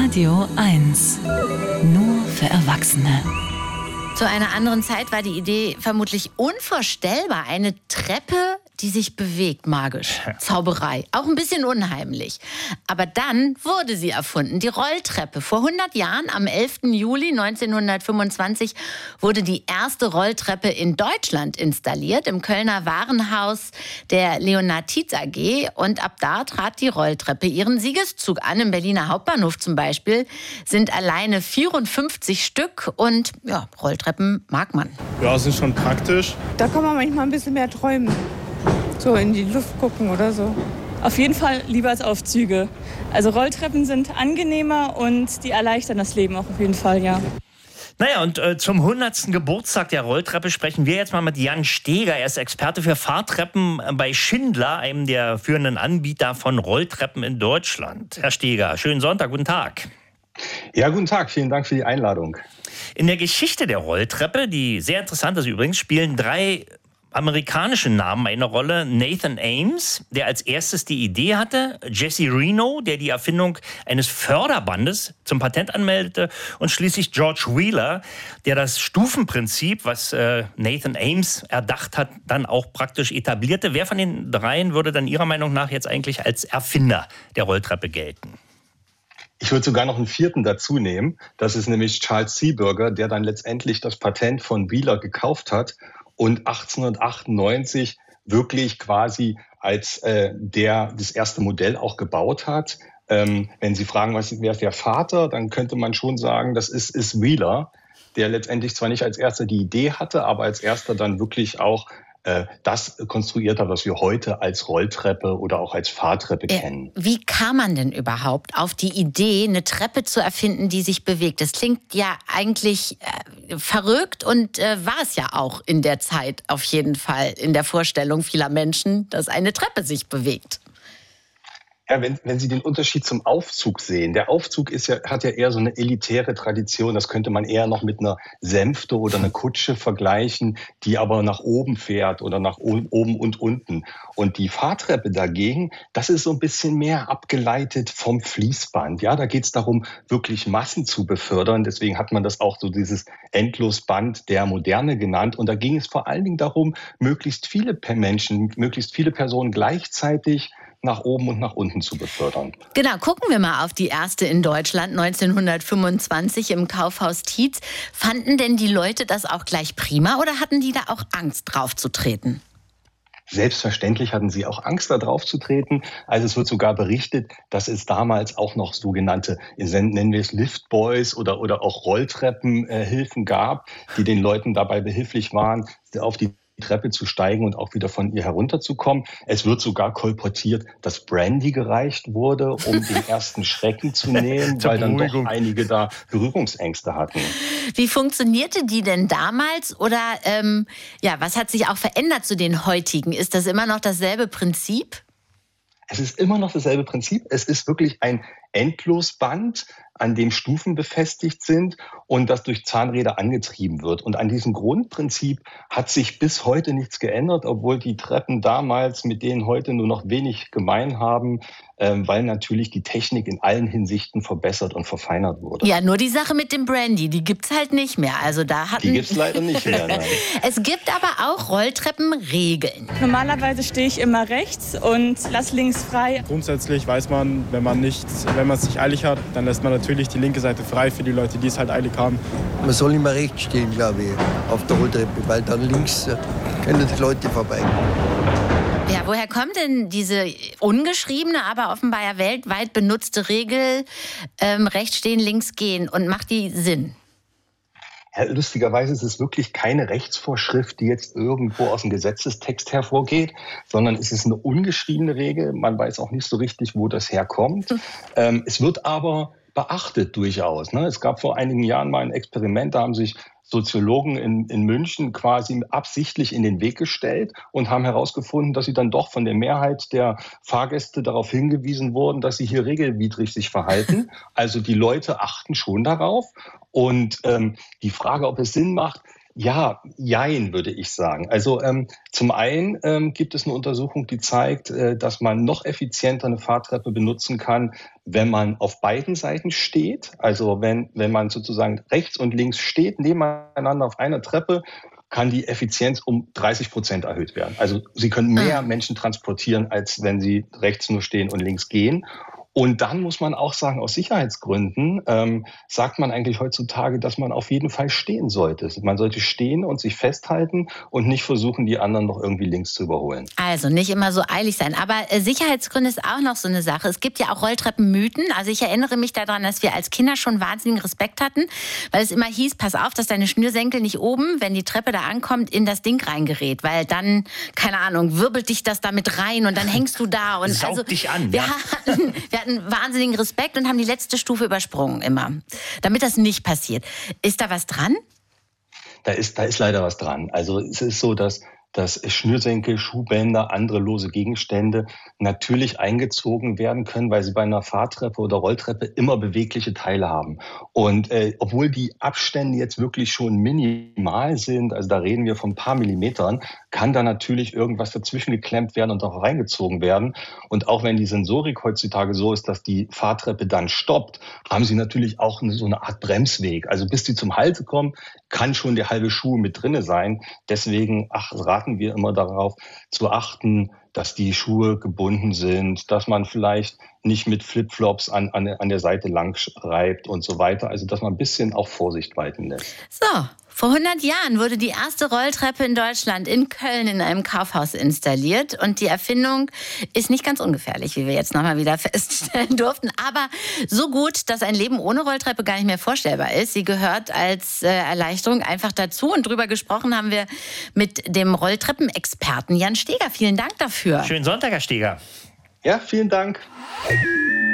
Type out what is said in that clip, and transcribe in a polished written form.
Radio 1. Nur für Erwachsene. Zu einer anderen Zeit war die Idee vermutlich unvorstellbar. Eine Treppe, die sich bewegt, magisch. Zauberei. Auch ein bisschen unheimlich. Aber dann wurde sie erfunden, die Rolltreppe. Vor 100 Jahren, am 11. Juli 1925, wurde die erste Rolltreppe in Deutschland installiert, im Kölner Warenhaus der Leonhard Tietz AG. Und ab da trat die Rolltreppe ihren Siegeszug an. Im Berliner Hauptbahnhof zum Beispiel sind alleine 54 Stück. Und ja, Rolltreppen mag man. Ja, es ist schon praktisch. Da kann man manchmal ein bisschen mehr träumen. So in die Luft gucken oder so. Auf jeden Fall lieber als Aufzüge. Also Rolltreppen sind angenehmer und die erleichtern das Leben auch auf jeden Fall, ja. Naja, und zum 100. Geburtstag der Rolltreppe sprechen wir jetzt mal mit Jan Steger. Er ist Experte für Fahrtreppen bei Schindler, einem der führenden Anbieter von Rolltreppen in Deutschland. Herr Steger, schönen Sonntag, guten Tag. Ja, guten Tag, vielen Dank für die Einladung. In der Geschichte der Rolltreppe, die sehr interessant ist übrigens, spielen 3 amerikanische Namen eine Rolle. Nathan Ames, der als erstes die Idee hatte, Jesse Reno, der die Erfindung eines Förderbandes zum Patent anmeldete, und schließlich George Wheeler, der das Stufenprinzip, was Nathan Ames erdacht hat, dann auch praktisch etablierte. Wer von den 3 würde dann Ihrer Meinung nach jetzt eigentlich als Erfinder der Rolltreppe gelten? Ich würde sogar noch einen 4. dazu nehmen. Das ist nämlich Charles Seeberger, der dann letztendlich das Patent von Wheeler gekauft hat und 1898 wirklich quasi als der das erste Modell auch gebaut hat. Wenn Sie fragen, wer ist der Vater, dann könnte man schon sagen, das ist Wheeler, der letztendlich zwar nicht als erster die Idee hatte, aber als erster dann wirklich auch das konstruiert hat, was wir heute als Rolltreppe oder auch als Fahrtreppe kennen. Wie kam man denn überhaupt auf die Idee, eine Treppe zu erfinden, die sich bewegt? Das klingt ja eigentlich verrückt und war es ja auch in der Zeit auf jeden Fall in der Vorstellung vieler Menschen, dass eine Treppe sich bewegt. Ja, wenn Sie den Unterschied zum Aufzug sehen. Der Aufzug hat ja eher so eine elitäre Tradition. Das könnte man eher noch mit einer Sänfte oder einer Kutsche vergleichen, die aber nach oben fährt oder nach oben und unten. Und die Fahrtreppe dagegen, das ist so ein bisschen mehr abgeleitet vom Fließband. Ja, da geht es darum, wirklich Massen zu befördern. Deswegen hat man das auch so dieses Endlosband der Moderne genannt. Und da ging es vor allen Dingen darum, möglichst viele Menschen, möglichst viele Personen gleichzeitig nach oben und nach unten zu befördern. Genau, gucken wir mal auf die erste in Deutschland 1925 im Kaufhaus Tietz. Fanden denn die Leute das auch gleich prima oder hatten die da auch Angst, drauf zu treten? Selbstverständlich hatten sie auch Angst, da drauf zu treten. Also es wird sogar berichtet, dass es damals auch noch sogenannte, nennen wir es Liftboys oder auch Rolltreppenhilfen gab, die den Leuten dabei behilflich waren, auf die Treppe zu steigen und auch wieder von ihr herunterzukommen. Es wird sogar kolportiert, dass Brandy gereicht wurde, um den ersten Schrecken zu nehmen, weil dann doch einige da Berührungsängste hatten. Wie funktionierte die denn damals? Oder was hat sich auch verändert zu den heutigen? Ist das immer noch dasselbe Prinzip? Es ist immer noch dasselbe Prinzip. Es ist wirklich ein Endlosband, an dem Stufen befestigt sind und das durch Zahnräder angetrieben wird. Und an diesem Grundprinzip hat sich bis heute nichts geändert, obwohl die Treppen damals mit denen heute nur noch wenig gemein haben, weil natürlich die Technik in allen Hinsichten verbessert und verfeinert wurde. Ja, nur die Sache mit dem Brandy, die gibt's halt nicht mehr. Also die gibt's leider nicht mehr. Nein. Es gibt aber auch Rolltreppenregeln. Normalerweise stehe ich immer rechts und lasse links frei. Grundsätzlich weiß man, wenn man es nicht eilig hat, dann lässt man natürlich die linke Seite frei für die Leute, die es halt eilig haben. Man soll immer rechts stehen, glaube ich, auf der Rolltreppe, weil dann links können die Leute vorbei. Ja, woher kommt denn diese ungeschriebene, aber offenbar ja weltweit benutzte Regel, rechts stehen, links gehen, und macht die Sinn? Ja, lustigerweise ist es wirklich keine Rechtsvorschrift, die jetzt irgendwo aus dem Gesetzestext hervorgeht, sondern es ist eine ungeschriebene Regel. Man weiß auch nicht so richtig, wo das herkommt. Es wird aber beachtet durchaus. Ne? Es gab vor einigen Jahren mal ein Experiment, da haben sich Soziologen in München quasi absichtlich in den Weg gestellt und haben herausgefunden, dass sie dann doch von der Mehrheit der Fahrgäste darauf hingewiesen wurden, dass sie hier regelwidrig sich verhalten. Also die Leute achten schon darauf. Und die Frage, ob es Sinn macht, Ja, jein, würde ich sagen. Also zum einen gibt es eine Untersuchung, die zeigt, dass man noch effizienter eine Fahrtreppe benutzen kann, wenn man auf beiden Seiten steht. Also wenn man sozusagen rechts und links steht, nebeneinander auf einer Treppe, kann die Effizienz um 30% erhöht werden. Also Sie können mehr Menschen transportieren, als wenn Sie rechts nur stehen und links gehen. Und dann muss man auch sagen, aus Sicherheitsgründen sagt man eigentlich heutzutage, dass man auf jeden Fall stehen sollte. Man sollte stehen und sich festhalten und nicht versuchen, die anderen noch irgendwie links zu überholen. Also nicht immer so eilig sein. Aber Sicherheitsgründe ist auch noch so eine Sache. Es gibt ja auch Rolltreppenmythen. Also ich erinnere mich daran, dass wir als Kinder schon wahnsinnigen Respekt hatten, weil es immer hieß, pass auf, dass deine Schnürsenkel nicht oben, wenn die Treppe da ankommt, in das Ding reingerät. Weil dann, keine Ahnung, wirbelt dich das da mit rein und dann hängst du da. Und Saugt dich an. Wir hatten wahnsinnigen Respekt und haben die letzte Stufe übersprungen immer, damit das nicht passiert. Ist da was dran? Da ist leider was dran. Also es ist so, dass Schnürsenkel, Schuhbänder, andere lose Gegenstände natürlich eingezogen werden können, weil sie bei einer Fahrtreppe oder Rolltreppe immer bewegliche Teile haben. Und obwohl die Abstände jetzt wirklich schon minimal sind, also da reden wir von ein paar Millimetern, kann da natürlich irgendwas dazwischen geklemmt werden und auch reingezogen werden. Und auch wenn die Sensorik heutzutage so ist, dass die Fahrtreppe dann stoppt, haben sie natürlich auch so eine Art Bremsweg. Also bis sie zum Halte kommen, kann schon der halbe Schuh mit drinne sein. Deswegen raten wir immer darauf zu achten, dass die Schuhe gebunden sind, dass man vielleicht nicht mit Flipflops an der Seite lang reibt und so weiter. Also dass man ein bisschen auch Vorsicht walten lässt. So, vor 100 Jahren wurde die erste Rolltreppe in Deutschland in Köln in einem Kaufhaus installiert. Und die Erfindung ist nicht ganz ungefährlich, wie wir jetzt nochmal wieder feststellen durften. Aber so gut, dass ein Leben ohne Rolltreppe gar nicht mehr vorstellbar ist. Sie gehört als Erleichterung einfach dazu. Und drüber gesprochen haben wir mit dem Rolltreppenexperten Jan Steger. Vielen Dank dafür. Schönen Sonntag, Herr Steger. Ja, vielen Dank.